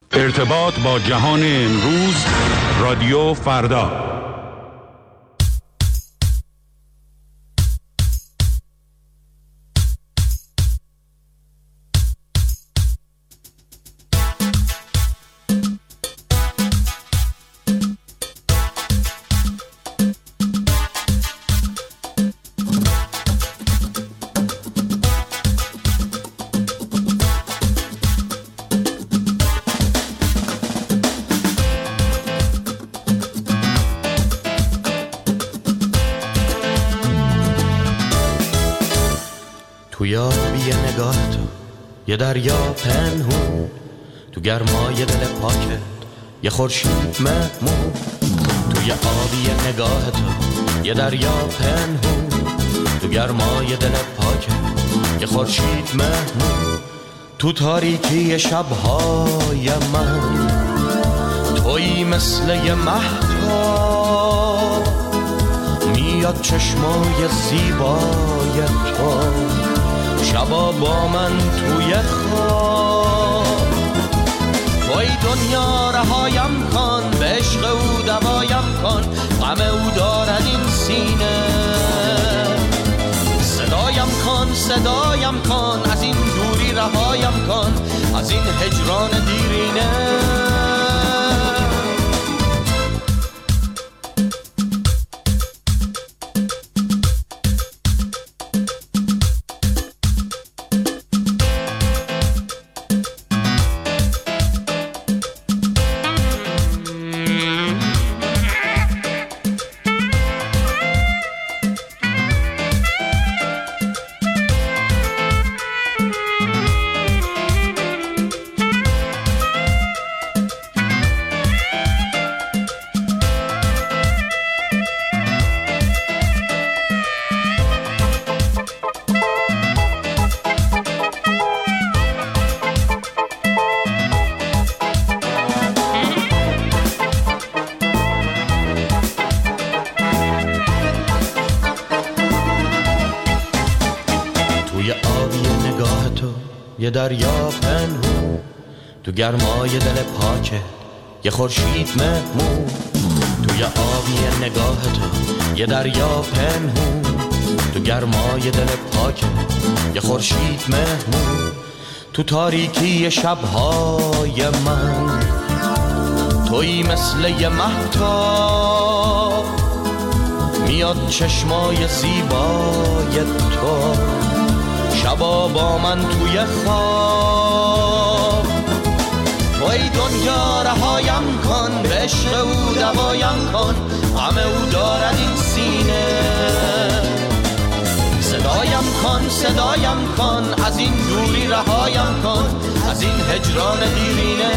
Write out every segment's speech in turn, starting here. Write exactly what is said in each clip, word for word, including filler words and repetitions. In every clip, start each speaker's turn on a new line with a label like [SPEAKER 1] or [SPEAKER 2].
[SPEAKER 1] ارتباط با جهان امروز، رادیو فردا.
[SPEAKER 2] توی آبی نگاه تو یه دریا پنهون، تو گرمای دل پاکت یه خورشید مهمون. توی آبی نگاه تو یه دریا پنهون، تو گرمای دل پاکت یه خورشید مهمون. تو تاریکی شبهای من تویی مثل یه مهتاب، میاد چشمای زیبای تو شبا با من توی خواب. توی دنیا رهایم کن، به عشق او دوایم کن، غم او دارد این سینه. صدایم کن صدایم کن، از این دوری رهایم کن، از این هجران دیرینه. یه دریا پنهون، تو گرمای دل پاکت یه خورشید مهمون. توی آبی نگاه تو یه دریا پنهون، تو گرمای دل پاکت یه خورشید مهمون. تو تاریکی شبهای من تویی مثل یه مهتاب، میاد چشمای زیبای تو شبا با من توی خواب. توی دنیا رهایم کن، به عشق او دوایم کن، غم او دارد این سینه. صدایم کن صدایم کن، از این دوری رهایم کن، از این هجران دیرینه.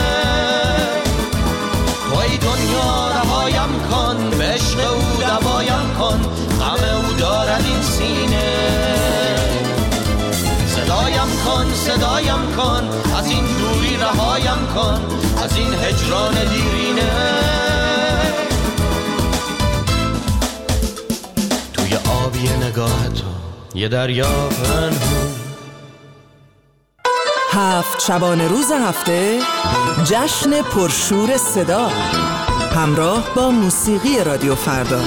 [SPEAKER 2] توی دنیا رهایم کن، به عشق او دوایم کن، غم او دارد این سینه. صدایم کن صدایم کن، از این دوری رهایم کن، از این هجران دیرینه. توی آبی نگاه تو یه دریا پنهون.
[SPEAKER 3] هفت شبانه روز هفته جشن پرشور صدا همراه با موسیقی رادیو فردا.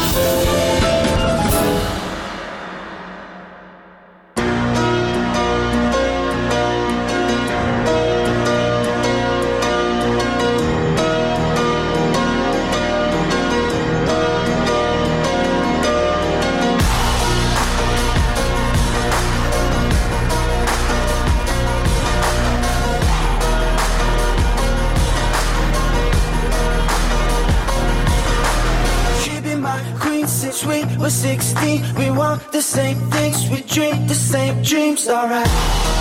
[SPEAKER 4] sixteen, we want the same things, we dream the same dreams, alright.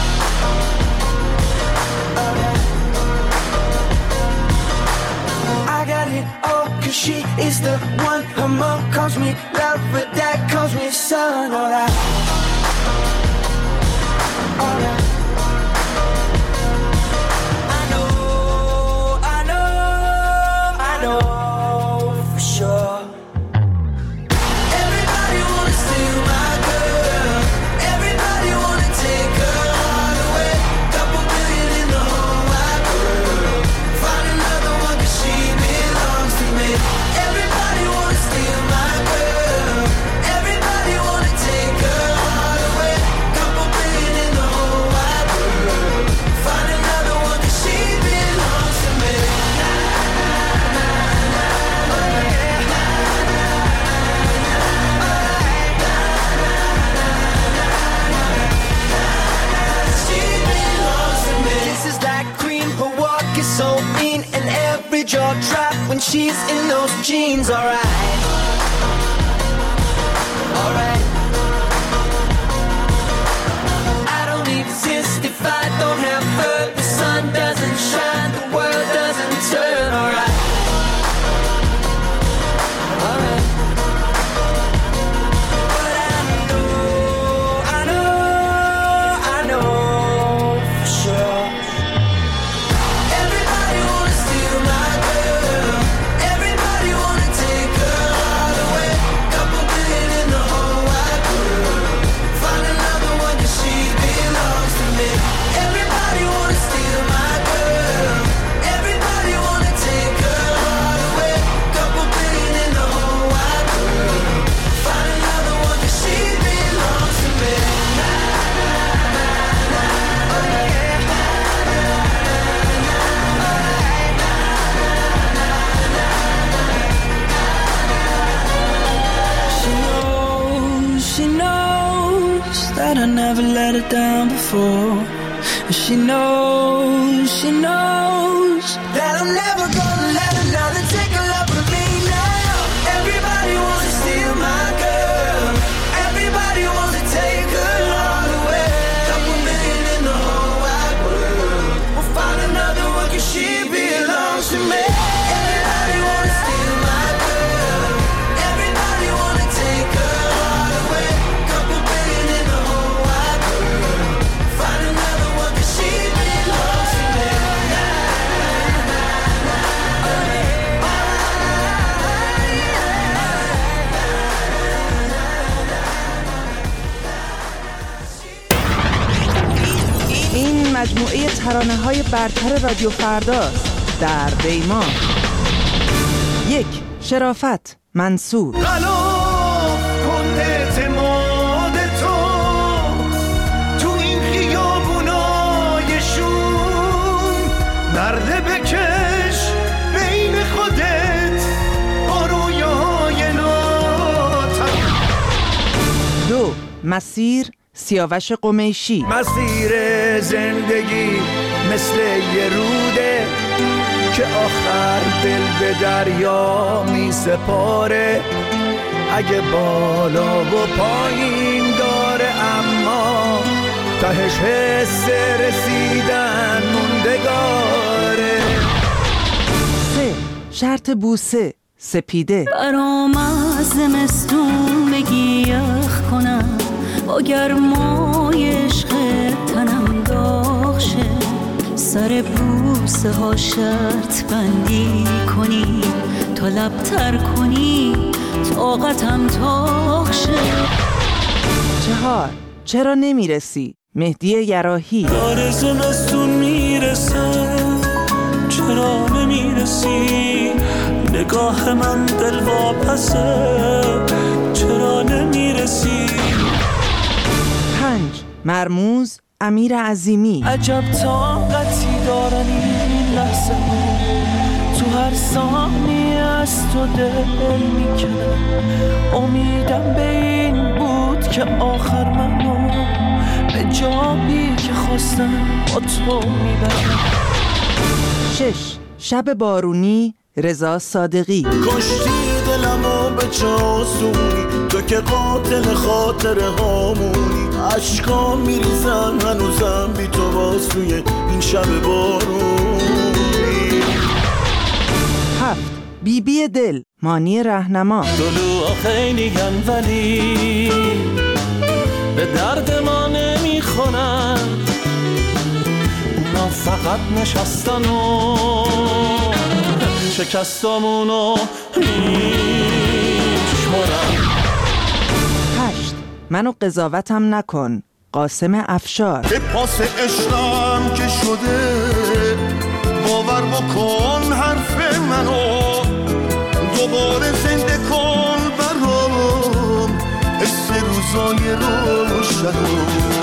[SPEAKER 4] Alright. I got it all, cause she is the one. Her mom calls me love, but dad calls me son, alright. Alright. I know, I know, I know for sure. she's in those jeans, alright. Alright. I don't exist if I don't have her. The sun doesn't shine, the world doesn't turn, alright. Alright. But I know, I know, I know for sure. Everybody wanna steal my girl. Everybody wanna take her all away. Couple billion in the whole wide world. Find another one 'cause she belongs to me. Everybody wanna steal my girl. Everybody wanna take her all away. Couple billion in the whole wide world. Find another one 'cause she belongs to me. Na, na, na, na. Oh yeah. Na, na, na, na. Alright. Na, na, na, na. She knows, she knows that I never let her down before. She knows, she knows that I'm never gonna let another take a love from me now. Everybody wants to steal my girl. Everybody wants to take her all away. Couple million in the whole wide world. We'll find another one 'cause she belongs to me. Everybody wanna steal my girl. Everybody wanna take her all away. Couple billion in the whole wide world. Find another one 'cause she belongs to me. Na, na, na, na. Oh yeah. Ah, yeah.
[SPEAKER 3] این مجموعه ترانه‌های برتر رادیو فرداست. در دیما یک، شرافت، منصور.
[SPEAKER 5] غلاف کن اعتماد تو تو این خیابونای شوم. نرده بکش بین خودت با رویاهای ناتن.
[SPEAKER 3] دو، مسیر، سیاوش قمیشی.
[SPEAKER 5] مسیر زندگی مثل یه روده که آخر دل به دریا می سپاره. اگه بالا و پایین داره اما تهش حس رسیدن موندگاره.
[SPEAKER 3] سه، شرط بوسه، سپیده.
[SPEAKER 6] برام از زمستون بگی یخ کنم با گرمای عشق تنم داغ شه. سر بوسه ها شرط بندی کنی تا لب تر کنی طاقتم تاق شه.
[SPEAKER 3] چهار، چرا نمیرسی، مهدی یراحی.
[SPEAKER 7] داره زمستون میرسه چرا نمیرسی، نگاه من دل واپسه چرا نمیرسی.
[SPEAKER 3] پنج، مرموز، امیر عظیمی.
[SPEAKER 7] عجب طاقتی دارن این لحظه ها، تو هر ثانیه از تو دل میکنه. امیدم به این بود که آخر منو به جایی که خواستم با تو میبرم.
[SPEAKER 3] شش، شب بارونی، رضا صادقی.
[SPEAKER 5] کشتی دلمو به چاسونی تو که قاتل خاطره هامونی. عشقا میریزن هنوزم بی تو باز توی این شب بارونی.
[SPEAKER 3] هفت، بی بی دل، مانی رهنما.
[SPEAKER 7] دلوها خیلی گن ولی به درد ما نمیخونن، اونا فقط نشستن و شکستامونو میشمارن.
[SPEAKER 3] هشت، منو قضاوتم نکن، قاسم افشار.
[SPEAKER 5] به پاس عشقم که شده باور بکن حرف منو، دوباره زنده کن برام حس روزای روشنو.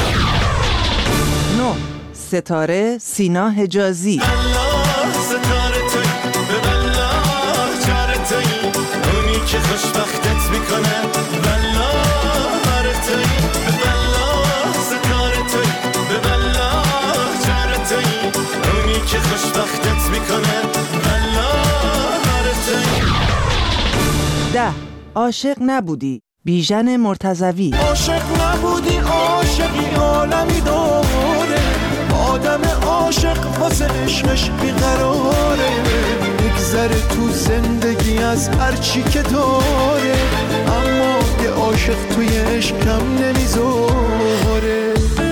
[SPEAKER 3] نه، ستاره، سینا حجازی.
[SPEAKER 5] الله ستاره توی به الله چاره توی اونی که خوشبختت میکنه. والله هر توی به الله ستاره توی به الله چاره توی اونی که خوشبختت میکنه. والله هر توی.
[SPEAKER 3] عاشق نبودی. بیژن مرتضوی.
[SPEAKER 7] عاشق نبودی عاشقی عالمی داره، آدم عاشق واسه عشقش بیقراره، بگذره تو زندگی از هرچی که داره، اما یه عاشق توی عشق کم نمیذاره.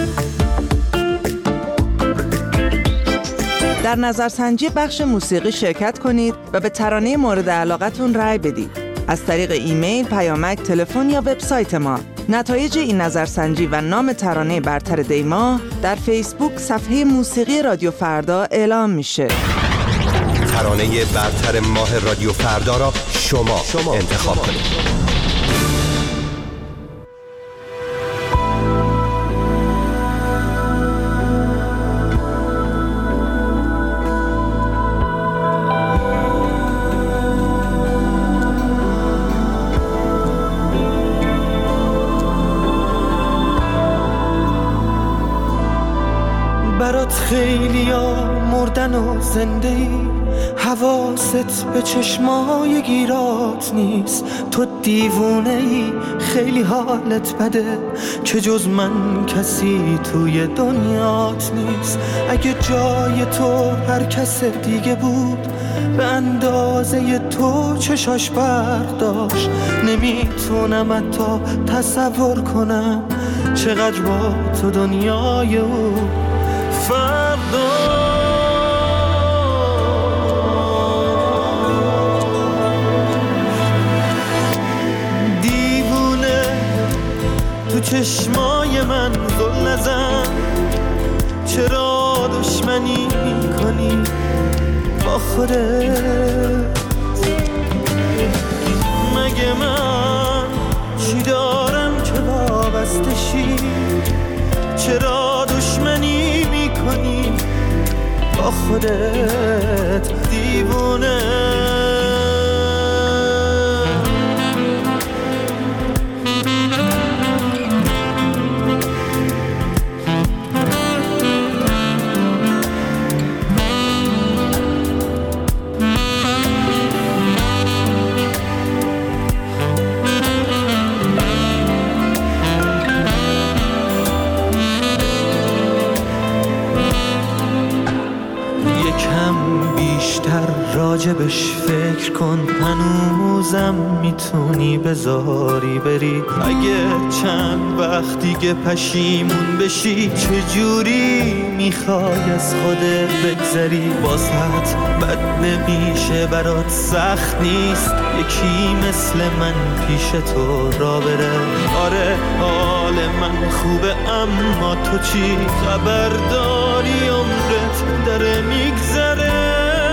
[SPEAKER 3] در نظرسنجی بخش موسیقی شرکت کنید و به ترانه مورد علاقتون رأی بدید. از طریق ایمیل، پیامک، تلفن یا وبسایت ما. نتایج این نظرسنجی و نام ترانه برتر دیما در فیسبوک صفحه موسیقی رادیو فردا اعلام میشه.
[SPEAKER 8] ترانه برتر ماه رادیو فردا را شما, شما انتخاب کنید.
[SPEAKER 7] برات خیلی ها مردن و زنده ای، حواست به چشمای گیرات نیست. تو دیوونه ای، خیلی حالت بده که جز من کسی توی دنیات نیست. اگه جای تو هر کس دیگه بود، به اندازه تو چشاش برق داشت. نمیتونم حتی تصور کنم چقدر با تو دنیای او فردا. دیوونه تو چشمای من گل نزن، چرا دشمنی میکنی با خودت؟ مگه من چی دارم که وابسته شی؟ چرا دشمنی میکنی با خودت دیوونه؟ راجبش فکر کن، هنوزم میتونی بذاری بری. اگه چند وقت دیگه پشیمون بشی، چجوری میخوای از خودت بگذری؟ واسط بد نمیشه، برات سخت نیست یکی مثل من پیش تو را بره. آره حال من خوبه، اما تو چی خبر داری؟ عمرت داره میگذره.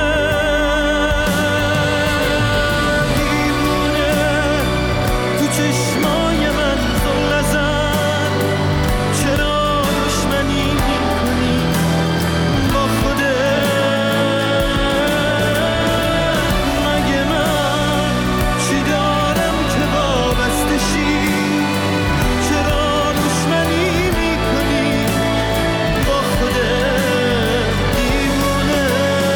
[SPEAKER 7] چشمای من زل نزن، چرا دشمنی میکنی با خودت؟ مگه من چی دارم که وابسته شی؟ چرا دشمنی میکنی با خودت دیوونه؟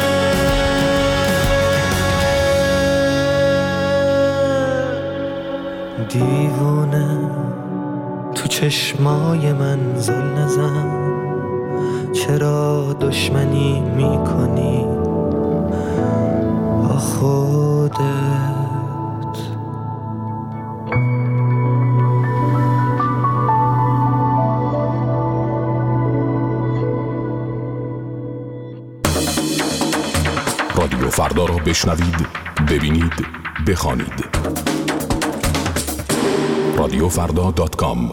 [SPEAKER 7] دیوونه تو چشمای من زل نزن، چرا دشمنی میکنی با خودت؟
[SPEAKER 9] رادیو فردا را بشنوید، ببینید، بخوانید. رادیو فردا دات کام.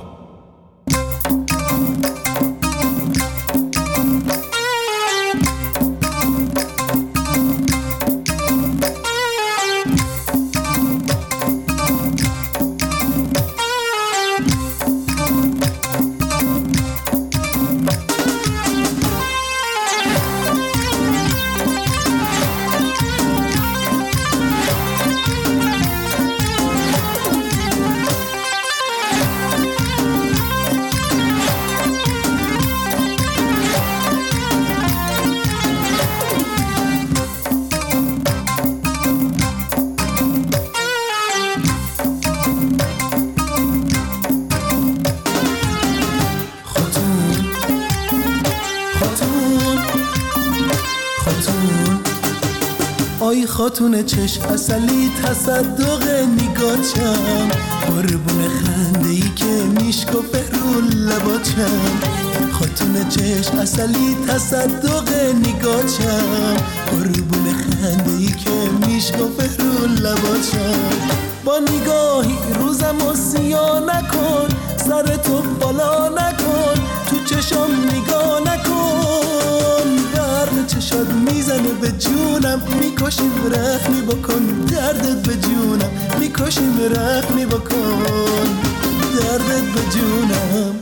[SPEAKER 10] خاتون، آی خاتون چشم اصلی تصدق نگاچم، قربون خنده ای که میشکفه رو لباچم. خاتون چشم اصلی تصدق نگاچم، قربون خنده ای که میشکفه رو لباچم. با نگاهی روزم و سیاه نکن، سر تو بالا نکن، تو چشم نگاه نکن. برق چشات میزنه به جونم، میکشیم رحمی بکن، دردت به جونم میکشیم رحمی بکن، دردت به جونم.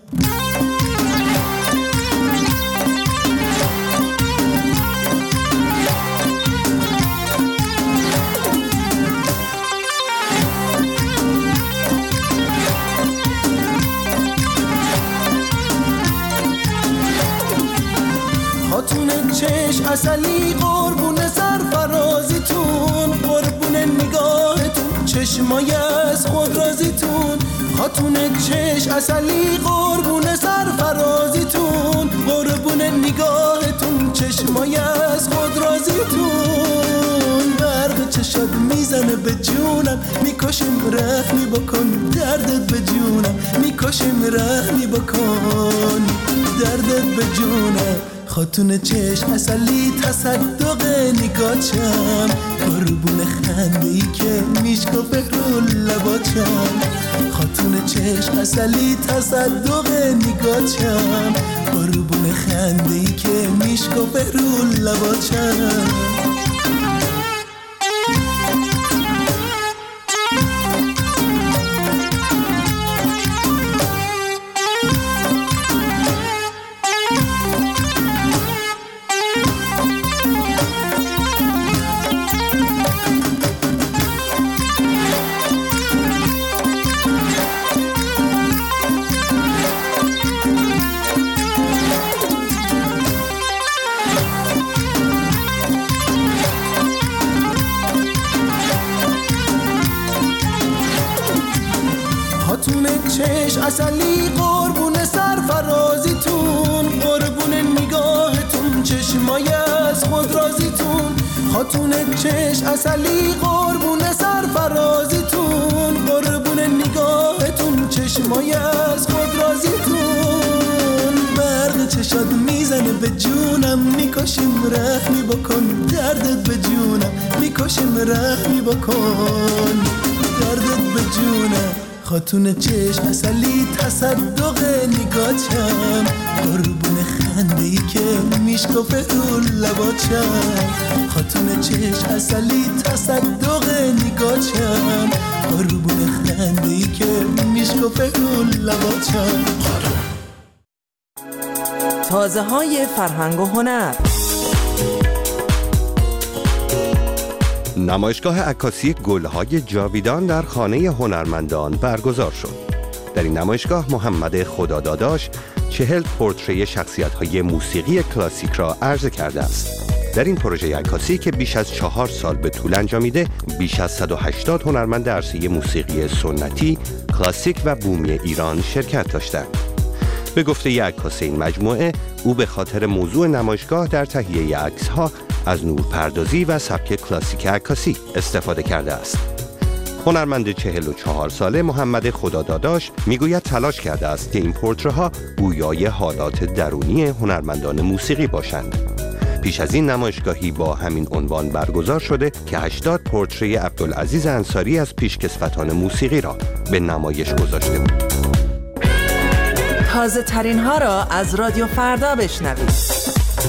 [SPEAKER 10] خاتون چشم اصلی قربون سرفرازیتون، قربون نگاهتون چشمای از خود رازیتون. خاتون چشم اصلی قربون سرفرازیتون، قربون نگاهتون چشمای از خود رازیتون. برق چشات میزنه به جونم، میکشیم رحمی بکن، دردت به جونم میکشیم رحمی بکن، دردت به جونم. خاتون چشم اصلی تصدق نگاچم، قربون خنده ای که میشکفه رو لباچم. خاتون چشم اصلی تصدق نگاچم، قربون خنده ای که میشکفه رو لباچم. خاتون چشم اصلی قربون سرفرازیتون، قربون نگاهتون چشمای از خود رازیتون. خاتون چشم اصلی قربون سرفرازیتون، قربون نگاهتون چشمای از خود رازیتون. برق چشات میزنه به جونم، میکشیم رحمی بکن، دردت به جونم میکشیم رحمی بکن، دردت به جونم. خاتون چشم اصلی تصدق نگاچم، قربون خنده ای که میشکفه رو لباچم. خاتون چشم اصلی تصدق نگاچم، قربون خنده ای که میشکفه رو لباچم.
[SPEAKER 3] تازه های فرهنگ و هنر.
[SPEAKER 8] نمایشگاه عکاسی گل‌های جاویدان در خانه هنرمندان برگزار شد. در این نمایشگاه محمد خداداداش چهل پورتری شخصیت‌های موسیقی کلاسیک را عرضه کرده است. در این پروژه عکاسی که بیش از چهار سال به طول انجامیده، بیش از صد و هشتاد هنرمند عرصه موسیقی سنتی، کلاسیک و بومی ایران شرکت داشتند. به گفته عکاس این مجموعه، او به خاطر موضوع نمایشگاه در تهیه عکس‌ها از نورپردازی و سبک کلاسیک عکاسی استفاده کرده است. هنرمند چهل و چهار ساله محمد خداداداش میگوید تلاش کرده است که این پورتره‌ها گویای حالات درونی هنرمندان موسیقی باشند. پیش از این نمایشگاهی با همین عنوان برگزار شده که هشتاد پورتری عبدالعزیز انصاری از پیشکسوتان موسیقی را به نمایش گذاشته بود.
[SPEAKER 3] تازه ترین ها را از رادیو فردا بشنوید.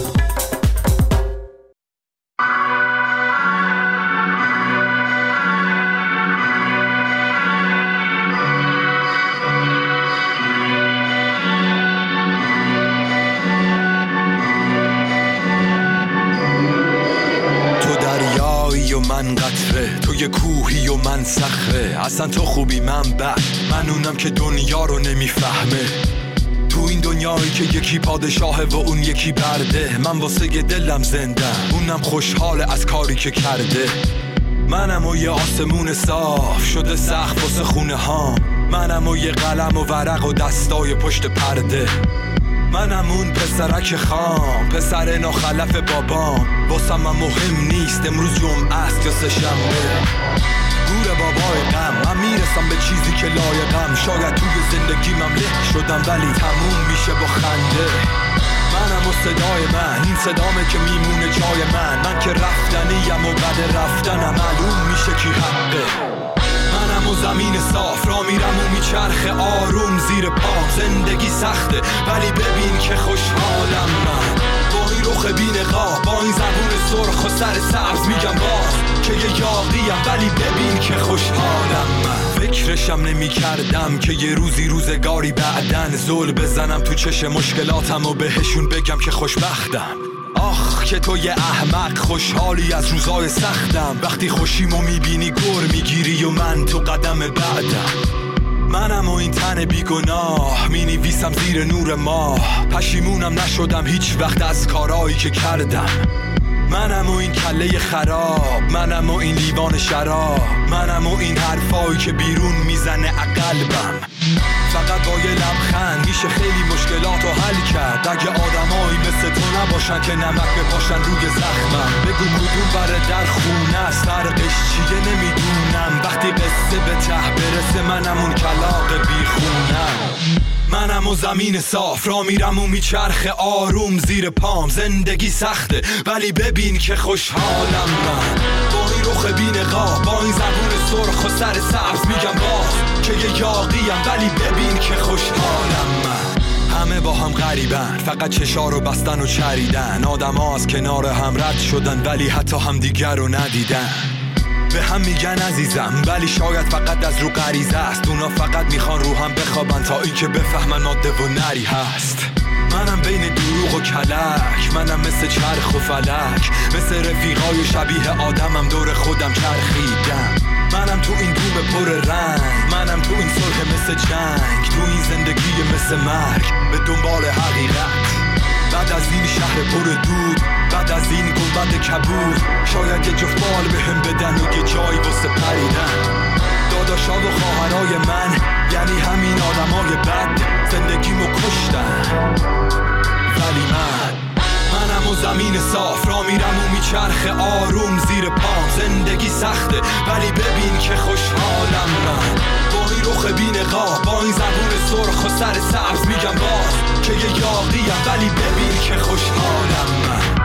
[SPEAKER 11] من قطره، تو یه کوهی و من صخره، اصلا تو خوبی من بد، من اونم که دنیا رو نمیفهمه. تو این دنیایی که یکی پادشاهه و اون یکی برده، من واسه دلم زنده، اونم خوشحاله از کاری که کرده. منم و یه آسمون صاف شده سقف واسه خونه ها، منم و یه قلم و ورق و دستای پشت پرده. منم اون پسرک خام، پسر ناخلف بابام. واسم من مهم نیست امروز جمعه است یا سه شنبه. گور بابای غم، من میرسم به چیزی که لایقم. شاید توی زندگیمم له شدم ولی تموم میشه با خنده. منم و صدای من، این صدامه که میمونه جای من. من که رفتنیم و بعد رفتنم معلوم میشه کی حقه. منم و زمین صاف را میرم و میچرخه آروم زیر پام. زندگی سخته ولی ببین که خوشحالم من. با این رخ بی نقاب، با این زبون سرخ و سر سبز میگم باز که یه یاغیم ولی ببین که خوشحالم من. فکرشم نمی کردم که یه روزی روزگاری بعدن زل بزنم تو چش مشکلاتم و بهشون بگم که خوشبختم. آخ که تو یه احمق خوشحالی از روزای سختم. وقتی خوشیمو میبینی گر میگیری و من تو قدم بعدم. منم و این تن بیگناه مینویسم زیر نور ماه. پشیمونم نشدم هیچ وقت از کارایی که کردم. منم و این کله خراب، منم و این لیوان شراب، منم و این حرفایی که بیرون میزنه عقلبم. فقط با یه لبخند میشه خیلی مشکلاتو حل کرد. اگه آدمایی مثل تو نباشن که نمک بپاشن روی زخمم. بگو کدوم بره در خونه است، فرقش چیه نمیدونم. وقتی قصه به ته برسه منم اون کلاغ بیخونم. منم و زمین صاف را میرم و میچرخه آروم زیر پام. زندگی سخته ولی ببین که خوشحالم من. با این رخ بی نقاب، با این زبون سرخ و سر سبز میگم باز که یه یاغیم ولی ببین که خوشحالم من. همه با هم غریبن، فقط چشا رو بستن و چریدن. آدم ها از کنار هم رد شدن ولی حتی هم دیگر رو ندیدن. به هم میگن عزیزم ولی شاید فقط از رو غریزه است. اونا فقط میخوان رو هم بخوابن تا اینکه بفهمن ماده و نری هست. منم بین دروغ و کلک، منم مثل چرخ و فلک. مثل رفیقای شبیه آدمم دور خودم چرخیدم. منم تو این دوم پر رنگ، منم تو این صلح مثل جنگ. تو این زندگی مثل مرگ به دنبال حقیقت. بعد از این شهر پر دود، بعد از این گنبد کبود، شاید یه جفت بال به هم بدن و یه جایی واسه پریدن. داداشا و خواهرای من یعنی همین آدمای بد زندگیمو کشتن. ولی من منم و زمین صاف را میرم و میچرخه آروم زیر پام. زندگی سخته ولی ببین که خوشحالم من. با این رخ بی نقاب، با این زبون سرخ و سر سبز میگم باز که یه یاغیم ولی ببین که خوشحالم من.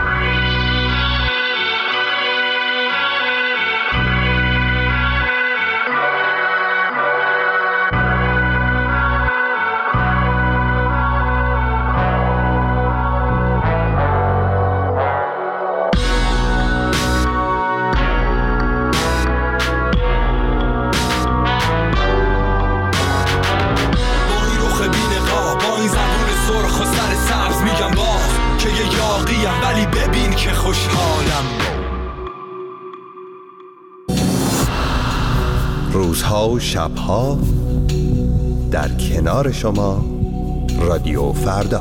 [SPEAKER 11] ولی ببین که خوشحالم.
[SPEAKER 8] روزها و شبها در کنار شما رادیو فردا.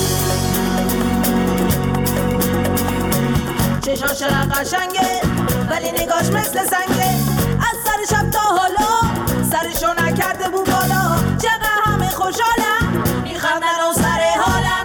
[SPEAKER 12] قشنگه ولی نگاش مثل سنگه. از سر شب تا حالا سرشو نکرده بود بالا. چقدر همه خوشحالم میخندن و سر حالم.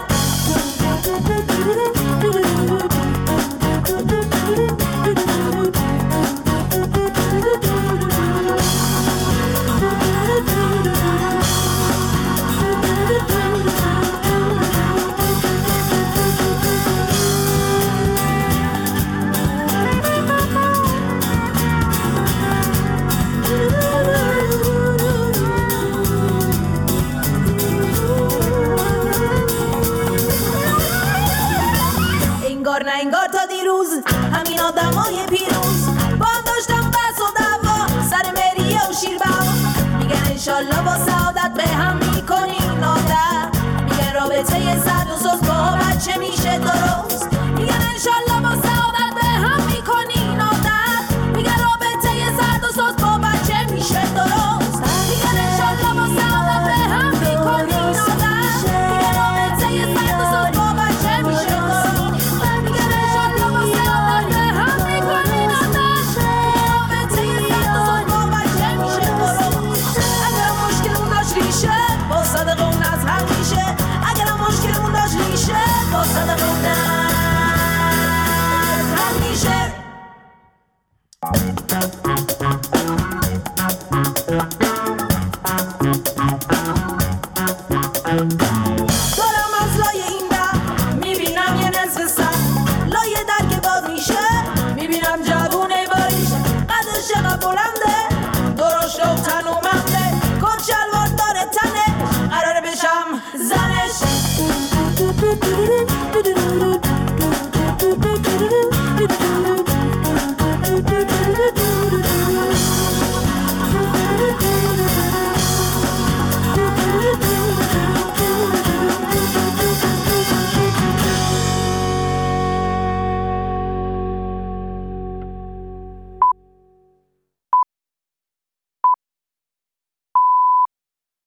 [SPEAKER 12] نه انگار تا دیروز همین آدمای پیروز با هم داشتم بس و دعوا سر مریه و شیربوا. میگن انشالله با سعادت به هم میکنین عادت. میگن رابطه صد و سوز با بچه میشه درست. میگن انشالله با سعادت به هم میکنین عادت. میگن رابطه صد و سوز با بچه میشه درست. میگن انشالله با سعادت به هم میکنین عادت. میگن رابطه صد و سوز با بچه میشه درست.
[SPEAKER 13] Thank you.